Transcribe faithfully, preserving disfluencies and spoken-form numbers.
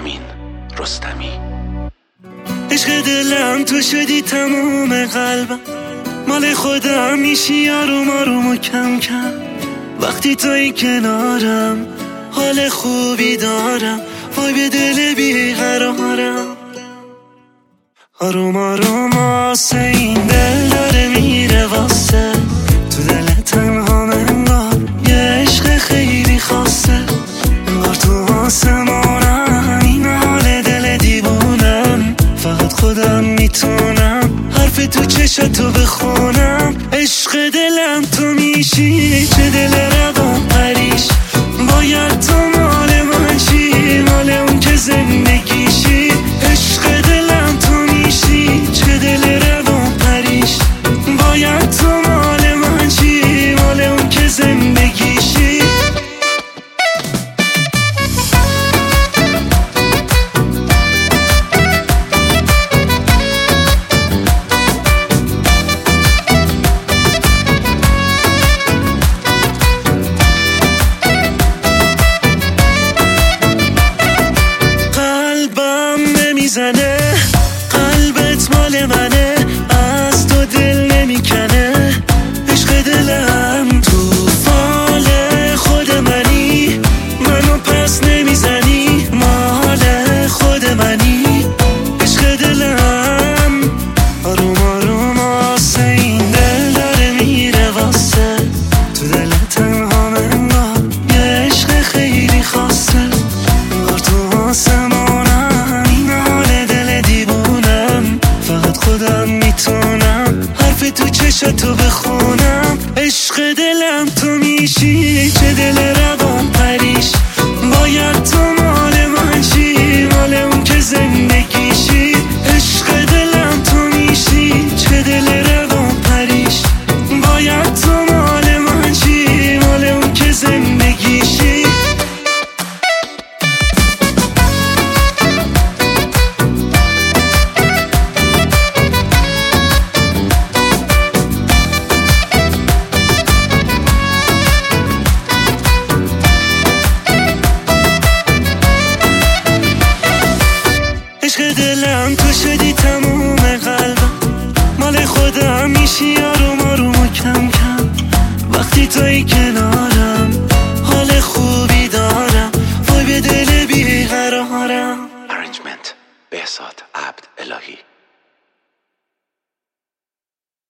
امین رستمی. عشق دلم تو شدی تموم قلبم، مال خودم میشی آروم آروم و کم کم. وقتی توی کنارم حال خوبی دارم، وای به دل بیقرارم. آروم آروم آسه این دل داره میره واسه، تو دل تنها انگار یه عشق خیلی خاصه. انگار تو آسمانم این حال دل دیوونم، فقط خودم میتونم حرف تو چشاتو بخونم. عشق دلم تو میشی، چه دل روان پریش، باید تو مال من چی، مال اون که زندگیشی. عشق دلم تو میشی، چه دل روان پریش، باید تو مال من چی، مال اون که زندگیشی. میزنه قلبت مال منه، از تو دل نمیکنه. عشق دلم تو فال خود منی، منو پس نمیزنی، مال خود منی. عشق دلم آروم آروم آسه این دل داره میره واسه، تو دل تنها انگار یه عشق خیلی خاصه. انگار تو آسمانم خودم میتونم حرف تو چشاتو بخونم. عشق دلم تو میشی، چه دل روان پریش، باید تو مال من چی، مال اون که زندگیشی. عشق دلم تو میشی، چه دل روان پریش، باید تو مال من چی، مال اون که زندگیشی. عشق دلم تو شدی تموم قلبم، مال خودم میشی آروم آروم و کم کم. وقتی توی که